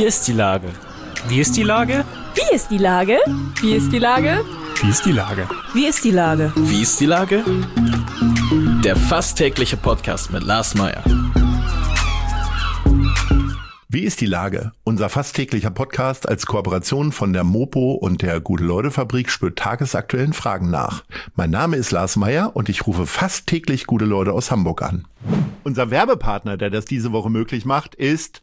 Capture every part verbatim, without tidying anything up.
ist die Lage? Wie ist die Lage? Wie ist die Lage? Wie ist die Lage? Wie ist die Lage? Wie ist die Lage? Wie ist die Lage? Der fast tägliche Podcast mit Lars Meyer. Wie ist die Lage? Unser fast täglicher Podcast als Kooperation von der Mopo und der Gute-Leute-Fabrik spürt tagesaktuellen Fragen nach. Mein Name ist Lars Meyer und ich rufe fast täglich gute Leute aus Hamburg an. Unser Werbepartner, der das diese Woche möglich macht, ist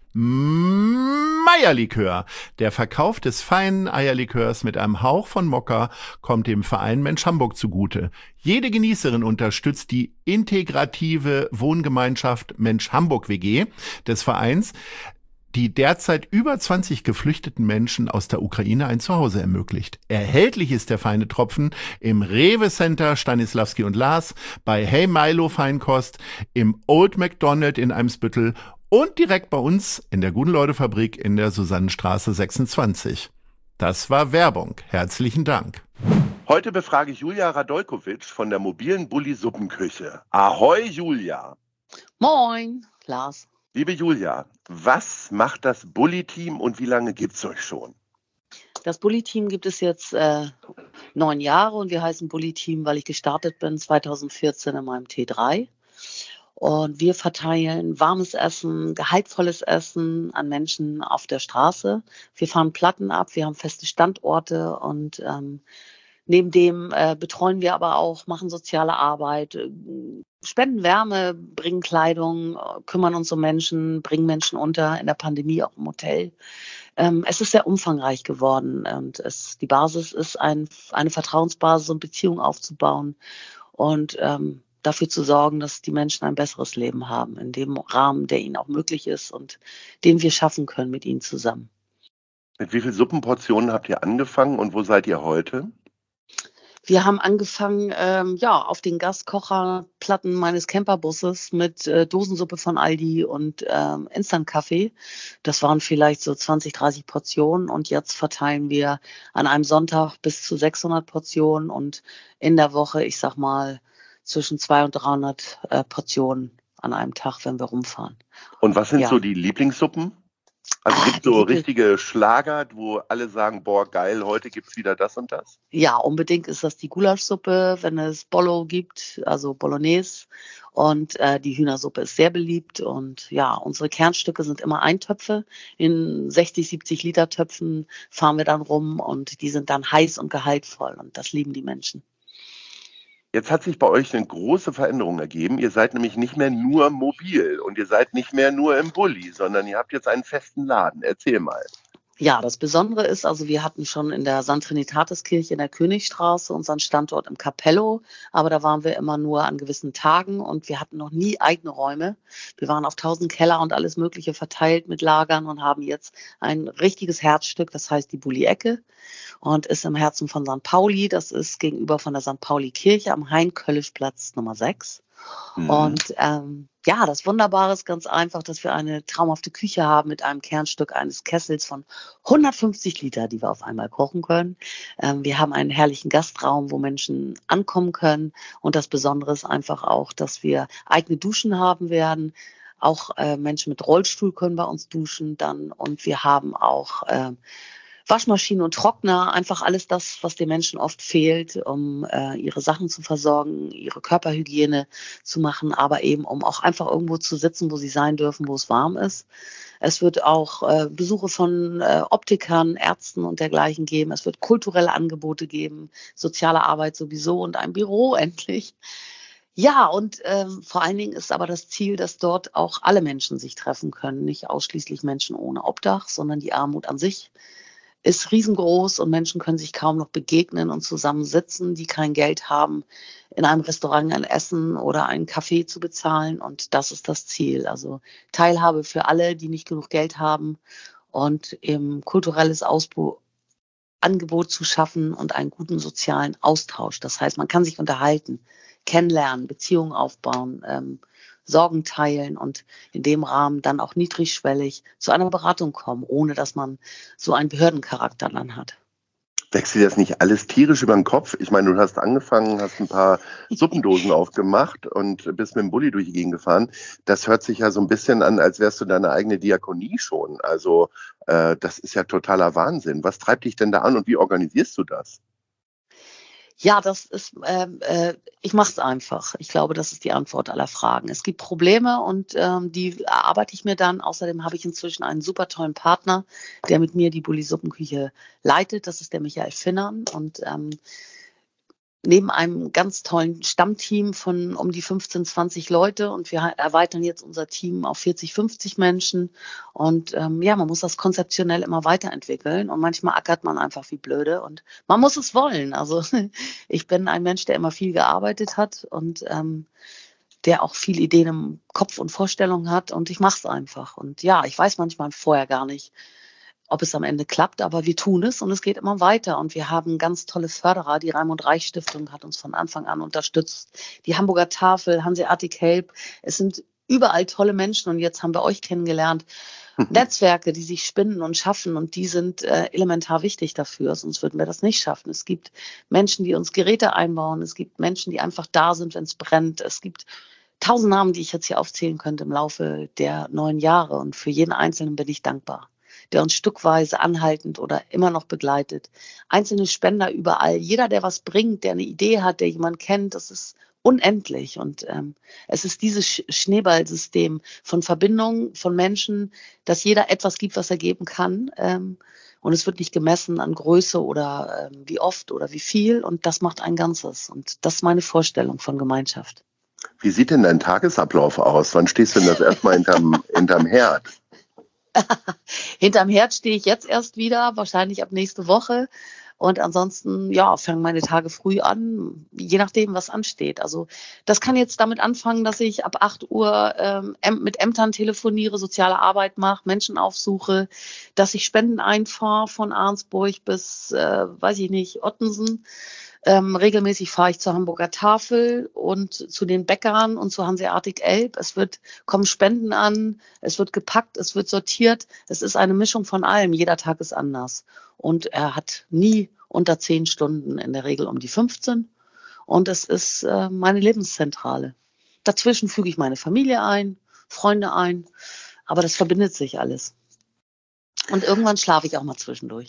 Meyer-Likör. Der Verkauf des feinen Eierlikörs mit einem Hauch von Mokka kommt dem Verein Mensch Hamburg zugute. Jede Genießerin unterstützt die integrative Wohngemeinschaft Mensch Hamburg W G des Vereins, die derzeit über zwanzig geflüchteten Menschen aus der Ukraine ein Zuhause ermöglicht. Erhältlich ist der feine Tropfen im Rewe Center Stanislavski und Lars, bei Hey Milo Feinkost, im Old McDonald in Eimsbüttel und direkt bei uns in der Gute-Leute-Fabrik in der Susannenstraße sechsundzwanzig. Das war Werbung. Herzlichen Dank. Heute befrage ich Julia Radojkovic von der mobilen Bulli-Suppenküche. Ahoi, Julia. Moin, Lars. Liebe Julia, was macht das Bulli-Team und wie lange gibt es euch schon? Das Bulli-Team gibt es jetzt äh, neun Jahre und wir heißen Bulli-Team, weil ich gestartet bin zweitausendvierzehn in meinem T drei. Und wir verteilen warmes Essen, gehaltvolles Essen an Menschen auf der Straße. Wir fahren Platten ab, wir haben feste Standorte und ähm, neben dem äh, betreuen wir aber auch, machen soziale Arbeit, äh, spenden Wärme, bringen Kleidung, äh, kümmern uns um Menschen, bringen Menschen unter, in der Pandemie auch im Hotel. Ähm, es ist sehr umfangreich geworden und es, die Basis ist, ein, eine Vertrauensbasis und Beziehung aufzubauen und ähm, dafür zu sorgen, dass die Menschen ein besseres Leben haben, in dem Rahmen, der ihnen auch möglich ist und den wir schaffen können mit ihnen zusammen. Mit wie vielen Suppenportionen habt ihr angefangen und wo seid ihr heute? Wir haben angefangen, ähm, ja, auf den Gaskocherplatten meines Camperbusses mit äh, Dosensuppe von Aldi und ähm, Instant-Kaffee. Das waren vielleicht so zwanzig, dreißig Portionen und jetzt verteilen wir an einem Sonntag bis zu sechshundert Portionen und in der Woche, ich sag mal, zwischen zweihundert und dreihundert äh, Portionen an einem Tag, wenn wir rumfahren. Und was sind ja. so die Lieblingssuppen? Also gibt es so richtige Schlager, wo alle sagen, boah, geil, heute gibt's wieder das und das? Ja, unbedingt ist das die Gulaschsuppe, wenn es Bollo gibt, also Bolognese. Und äh, die Hühnersuppe ist sehr beliebt. Und ja, unsere Kernstücke sind immer Eintöpfe. In sechzig, siebzig Liter Töpfen fahren wir dann rum und die sind dann heiß und gehaltvoll. Und das lieben die Menschen. Jetzt hat sich bei euch eine große Veränderung ergeben. Ihr seid nämlich nicht mehr nur mobil und ihr seid nicht mehr nur im Bulli, sondern ihr habt jetzt einen festen Laden. Erzähl mal. Ja, das Besondere ist, also wir hatten schon in der San Trinitatis-Kirche in der Königstraße unseren Standort im Capello, aber da waren wir immer nur an gewissen Tagen und wir hatten noch nie eigene Räume. Wir waren auf tausend Keller und alles Mögliche verteilt mit Lagern und haben jetzt ein richtiges Herzstück, das heißt die Bulli-Ecke und ist im Herzen von Sankt Pauli. Das ist gegenüber von der Sankt Pauli-Kirche am Hein-Köllisch-Platz Nummer sechs. Mhm. Und ähm, ja, das Wunderbare ist ganz einfach, dass wir eine traumhafte Küche haben mit einem Kernstück eines Kessels von hundertfünfzig Liter, die wir auf einmal kochen können. Ähm, wir haben einen herrlichen Gastraum, wo Menschen ankommen können. Und das Besondere ist einfach auch, dass wir eigene Duschen haben werden. Auch äh, Menschen mit Rollstuhl können bei uns duschen dann. Und wir haben auch äh, Waschmaschinen und Trockner, einfach alles das, was den Menschen oft fehlt, um äh, ihre Sachen zu versorgen, ihre Körperhygiene zu machen, aber eben um auch einfach irgendwo zu sitzen, wo sie sein dürfen, wo es warm ist. Es wird auch äh, Besuche von äh, Optikern, Ärzten und dergleichen geben. Es wird kulturelle Angebote geben, soziale Arbeit sowieso und ein Büro endlich. Ja, und ähm, vor allen Dingen ist aber das Ziel, dass dort auch alle Menschen sich treffen können, nicht ausschließlich Menschen ohne Obdach, sondern die Armut an sich ist riesengroß und Menschen können sich kaum noch begegnen und zusammensitzen, die kein Geld haben, in einem Restaurant ein Essen oder einen Kaffee zu bezahlen. Und das ist das Ziel. Also Teilhabe für alle, die nicht genug Geld haben und eben kulturelles Ausbau, Angebot zu schaffen und einen guten sozialen Austausch. Das heißt, man kann sich unterhalten, kennenlernen, Beziehungen aufbauen, ähm, Sorgen teilen und in dem Rahmen dann auch niedrigschwellig zu einer Beratung kommen, ohne dass man so einen Behördencharakter dann hat. Wächst dir das nicht alles tierisch über den Kopf? Ich meine, du hast angefangen, hast ein paar Suppendosen aufgemacht und bist mit dem Bulli durch die Gegend gefahren. Das hört sich ja so ein bisschen an, als wärst du deine eigene Diakonie schon. Also äh, das ist ja totaler Wahnsinn. Was treibt dich denn da an und wie organisierst du das? Ja, das ist, ähm, äh, ich mache es einfach. Ich glaube, das ist die Antwort aller Fragen. Es gibt Probleme und ähm, die erarbeite ich mir dann. Außerdem habe ich inzwischen einen super tollen Partner, der mit mir die Bulli-Suppenküche leitet. Das ist der Michael Finnern. Und ähm, neben einem ganz tollen Stammteam von um die fünfzehn, zwanzig Leute und wir erweitern jetzt unser Team auf vierzig, fünfzig Menschen und ähm, ja, man muss das konzeptionell immer weiterentwickeln und manchmal ackert man einfach wie blöde und man muss es wollen. Also ich bin ein Mensch, der immer viel gearbeitet hat und ähm, der auch viele Ideen im Kopf und Vorstellungen hat und ich mache es einfach. Und ja, ich weiß manchmal vorher gar nicht, ob es am Ende klappt, aber wir tun es und es geht immer weiter. Und wir haben ganz tolle Förderer. Die Raimund-Reich-Stiftung hat uns von Anfang an unterstützt. Die Hamburger Tafel, Hanseatic Help. Es sind überall tolle Menschen und jetzt haben wir euch kennengelernt. Netzwerke, die sich spinnen und schaffen und die sind äh, elementar wichtig dafür, sonst würden wir das nicht schaffen. Es gibt Menschen, die uns Geräte einbauen. Es gibt Menschen, die einfach da sind, wenn es brennt. Es gibt tausend Namen, die ich jetzt hier aufzählen könnte im Laufe der neun Jahre und für jeden Einzelnen bin ich dankbar, der uns stückweise anhaltend oder immer noch begleitet. Einzelne Spender überall. Jeder, der was bringt, der eine Idee hat, der jemand kennt, das ist unendlich. Und ähm, es ist dieses Sch- Schneeballsystem von Verbindungen, von Menschen, dass jeder etwas gibt, was er geben kann. Ähm, und es wird nicht gemessen an Größe oder ähm, wie oft oder wie viel. Und das macht ein Ganzes. Und das ist meine Vorstellung von Gemeinschaft. Wie sieht denn dein Tagesablauf aus? Wann stehst du denn das erstmal hinterm, hinterm Herd? Hinterm Herd stehe ich jetzt erst wieder, wahrscheinlich ab nächste Woche. Und ansonsten, ja, fangen meine Tage früh an, je nachdem, was ansteht. Also das kann jetzt damit anfangen, dass ich ab acht Uhr ähm, mit Ämtern telefoniere, soziale Arbeit mache, Menschen aufsuche, dass ich Spenden einfahre von Arnsburg bis, äh, weiß ich nicht, Ottensen. Ähm, regelmäßig fahre ich zur Hamburger Tafel und zu den Bäckern und zu Hanseatic Elb. Es wird, kommen Spenden an, es wird gepackt, es wird sortiert. Es ist eine Mischung von allem. Jeder Tag ist anders. Und er hat nie unter zehn Stunden, in der Regel um die fünfzehn. Und es ist äh, meine Lebenszentrale. Dazwischen füge ich meine Familie ein, Freunde ein. Aber das verbindet sich alles. Und irgendwann schlafe ich auch mal zwischendurch.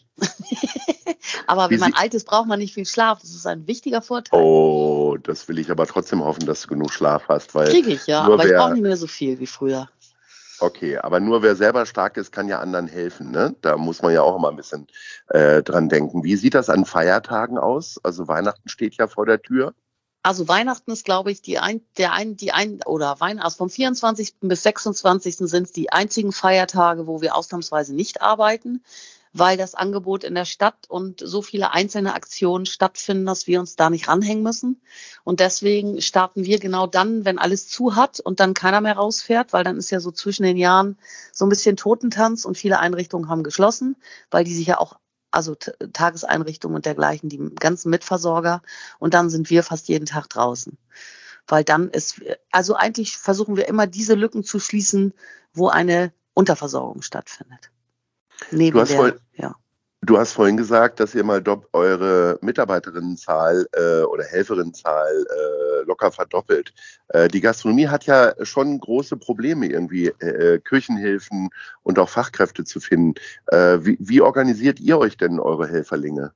Aber wenn man alt ist, braucht man nicht viel Schlaf. Das ist ein wichtiger Vorteil. Oh, das will ich aber trotzdem hoffen, dass du genug Schlaf hast. Weil Kriege ich, ja. Aber wer, ich brauche nicht mehr so viel wie früher. Okay, aber nur wer selber stark ist, kann ja anderen helfen. Ne? Da muss man ja auch immer ein bisschen äh, dran denken. Wie sieht das an Feiertagen aus? Also Weihnachten steht ja vor der Tür. Also Weihnachten ist, glaube ich, die ein, der ein, die ein, oder Weihnachten, also vom vierundzwanzigsten bis sechsundzwanzigsten sind es die einzigen Feiertage, wo wir ausnahmsweise nicht arbeiten, weil das Angebot in der Stadt und so viele einzelne Aktionen stattfinden, dass wir uns da nicht ranhängen müssen. Und deswegen starten wir genau dann, wenn alles zu hat und dann keiner mehr rausfährt, weil dann ist ja so zwischen den Jahren so ein bisschen Totentanz und viele Einrichtungen haben geschlossen, weil die sich ja auch, also T- Tageseinrichtungen und dergleichen, die ganzen Mitversorger. Und dann sind wir fast jeden Tag draußen. Weil dann ist, also eigentlich versuchen wir immer diese Lücken zu schließen, wo eine Unterversorgung stattfindet. Neben du, hast der, vorhin, ja. du hast vorhin gesagt, dass ihr mal do- eure Mitarbeiterinnenzahl äh, oder Helferinnenzahl äh, locker verdoppelt. Äh, die Gastronomie hat ja schon große Probleme, irgendwie äh, Küchenhilfen und auch Fachkräfte zu finden. Äh, wie, wie organisiert ihr euch denn eure Helferlinge?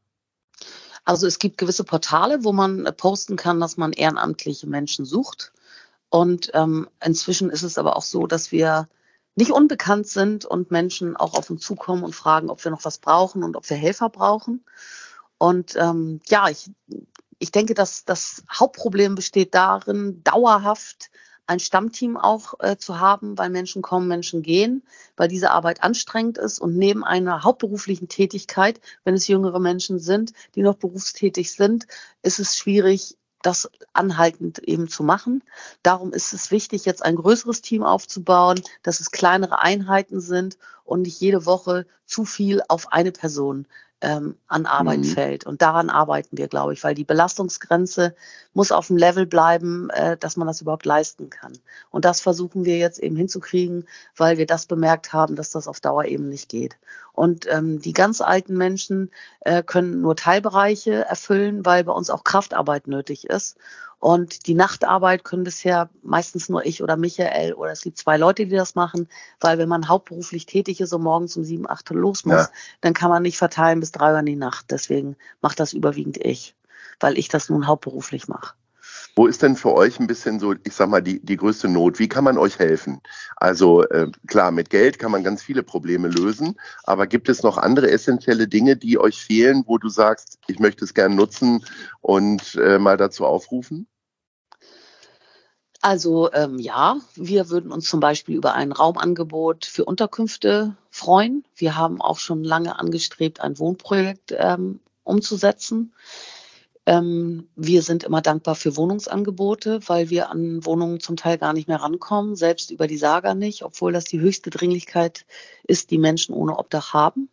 Also es gibt gewisse Portale, wo man posten kann, dass man ehrenamtliche Menschen sucht. Und ähm, inzwischen ist es aber auch so, dass wir nicht unbekannt sind und Menschen auch auf uns zukommen und fragen, ob wir noch was brauchen und ob wir Helfer brauchen. Und ähm, ja, ich, ich denke, dass das Hauptproblem besteht darin, dauerhaft ein Stammteam auch äh, zu haben, weil Menschen kommen, Menschen gehen, weil diese Arbeit anstrengend ist und neben einer hauptberuflichen Tätigkeit, wenn es jüngere Menschen sind, die noch berufstätig sind, ist es schwierig, das anhaltend eben zu machen. Darum ist es wichtig, jetzt ein größeres Team aufzubauen, dass es kleinere Einheiten sind und nicht jede Woche zu viel auf eine Person ähm, an Arbeit mhm. fällt. Und daran arbeiten wir, glaube ich, weil die Belastungsgrenze muss auf dem Level bleiben, äh, dass man das überhaupt leisten kann. Und das versuchen wir jetzt eben hinzukriegen, weil wir das bemerkt haben, dass das auf Dauer eben nicht geht. Und ähm, die ganz alten Menschen äh, können nur Teilbereiche erfüllen, weil bei uns auch Kraftarbeit nötig ist. Und die Nachtarbeit können bisher meistens nur ich oder Michael oder es gibt zwei Leute, die das machen, weil wenn man hauptberuflich tätig ist und morgens um sieben, acht los muss, ja. dann kann man nicht verteilen bis drei Uhr in die Nacht. Deswegen macht das überwiegend ich, weil ich das nun hauptberuflich mache. Wo ist denn für euch ein bisschen so, ich sag mal, die, die größte Not? Wie kann man euch helfen? Also äh, klar, mit Geld kann man ganz viele Probleme lösen, aber gibt es noch andere essentielle Dinge, die euch fehlen, wo du sagst, ich möchte es gern nutzen und äh, mal dazu aufrufen? Also ähm, ja, wir würden uns zum Beispiel über ein Raumangebot für Unterkünfte freuen. Wir haben auch schon lange angestrebt, ein Wohnprojekt ähm, umzusetzen. Ähm, wir sind immer dankbar für Wohnungsangebote, weil wir an Wohnungen zum Teil gar nicht mehr rankommen, selbst über die Saga nicht, obwohl das die höchste Dringlichkeit ist, die Menschen ohne Obdach haben.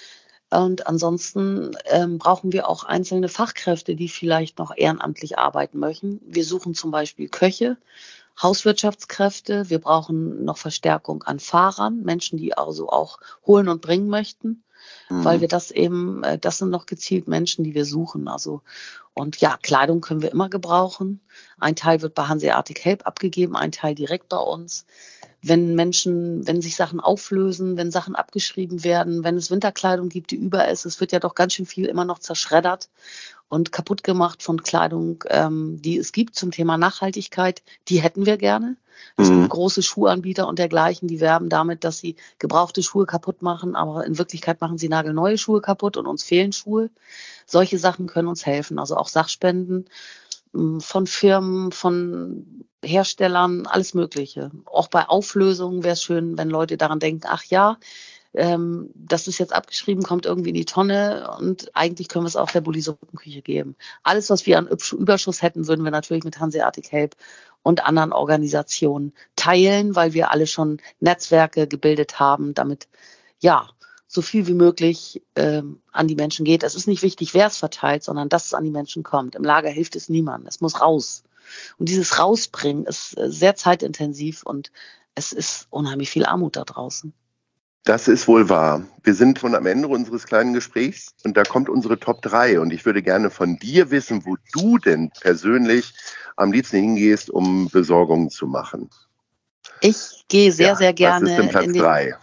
Und ansonsten ähm, brauchen wir auch einzelne Fachkräfte, die vielleicht noch ehrenamtlich arbeiten möchten. Wir suchen zum Beispiel Köche, Hauswirtschaftskräfte. Wir brauchen noch Verstärkung an Fahrern, Menschen, die also auch holen und bringen möchten, mhm. weil wir das eben, äh, das sind noch gezielt Menschen, die wir suchen. Also und ja, Kleidung können wir immer gebrauchen. Ein Teil wird bei Hanseatic Help abgegeben, ein Teil direkt bei uns. Wenn Menschen, wenn sich Sachen auflösen, wenn Sachen abgeschrieben werden, wenn es Winterkleidung gibt, die über ist, es wird ja doch ganz schön viel immer noch zerschreddert und kaputt gemacht von Kleidung, ähm, die es gibt zum Thema Nachhaltigkeit, die hätten wir gerne. Es mhm. gibt große Schuhanbieter und dergleichen, die werben damit, dass sie gebrauchte Schuhe kaputt machen, aber in Wirklichkeit machen sie nagelneue Schuhe kaputt und uns fehlen Schuhe. Solche Sachen können uns helfen, also auch Sachspenden von Firmen, von Herstellern, alles Mögliche. Auch bei Auflösungen wäre es schön, wenn Leute daran denken, ach ja, ähm, das ist jetzt abgeschrieben, kommt irgendwie in die Tonne und eigentlich können wir es auch der Bulli-Suppenküche geben. Alles, was wir an Überschuss hätten, würden wir natürlich mit Hanseatic Help und anderen Organisationen teilen, weil wir alle schon Netzwerke gebildet haben, damit, ja, so viel wie möglich ähm, an die Menschen geht. Es ist nicht wichtig, wer es verteilt, sondern dass es an die Menschen kommt. Im Lager hilft es niemandem. Es muss raus. Und dieses Rausbringen ist äh, sehr zeitintensiv und es ist unheimlich viel Armut da draußen. Das ist wohl wahr. Wir sind schon am Ende unseres kleinen Gesprächs und da kommt unsere Top drei und ich würde gerne von dir wissen, wo du denn persönlich am liebsten hingehst, um Besorgungen zu machen. Ich gehe sehr, ja, sehr gerne. Was ist denn Platz drei?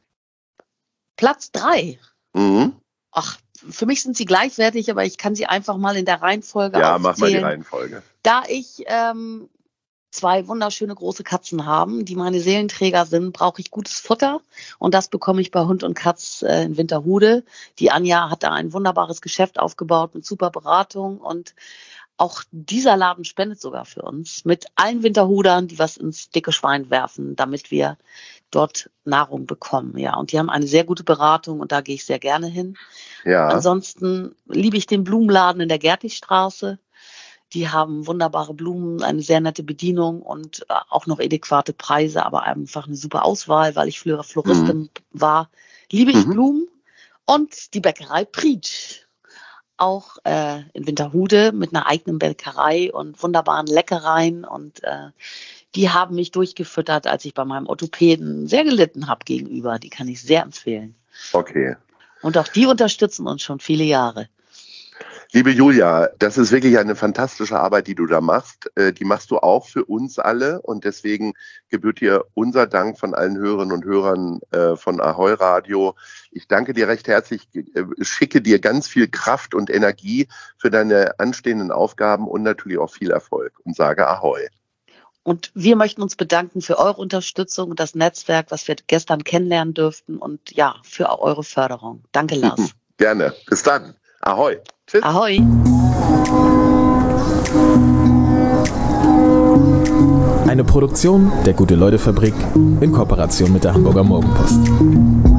Platz drei. Mhm. Ach, für mich sind sie gleichwertig, aber ich kann sie einfach mal in der Reihenfolge Ja, aufzählen. mach mal die Reihenfolge. Da ich ähm, zwei wunderschöne große Katzen habe, die meine Seelenträger sind, brauche ich gutes Futter. Und das bekomme ich bei Hund und Katz äh, in Winterhude. Die Anja hat da ein wunderbares Geschäft aufgebaut mit super Beratung und auch dieser Laden spendet sogar für uns mit allen Winterhudern, die was ins dicke Schwein werfen, damit wir dort Nahrung bekommen. Ja, und die haben eine sehr gute Beratung und da gehe ich sehr gerne hin. Ja. Ansonsten liebe ich den Blumenladen in der Gertigstraße. Die haben wunderbare Blumen, eine sehr nette Bedienung und auch noch adäquate Preise, aber einfach eine super Auswahl, weil ich früher Floristin mhm. war. Liebe ich mhm. Blumen und die Bäckerei Prietsch. Auch äh, in Winterhude mit einer eigenen Bäckerei und wunderbaren Leckereien. Und äh, die haben mich durchgefüttert, als ich bei meinem Orthopäden sehr gelitten habe gegenüber. Die kann ich sehr empfehlen. Okay. Und auch die unterstützen uns schon viele Jahre. Liebe Julia, das ist wirklich eine fantastische Arbeit, die du da machst. Die machst du auch für uns alle und deswegen gebührt dir unser Dank von allen Hörerinnen und Hörern von Ahoi Radio. Ich danke dir recht herzlich, schicke dir ganz viel Kraft und Energie für deine anstehenden Aufgaben und natürlich auch viel Erfolg und sage Ahoi. Und wir möchten uns bedanken für eure Unterstützung und das Netzwerk, was wir gestern kennenlernen dürften und ja, für eure Förderung. Danke, Lars. Gerne. Bis dann. Ahoi. Tschüss. Ahoi. Eine Produktion der Gute-Leute-Fabrik in Kooperation mit der Hamburger Morgenpost.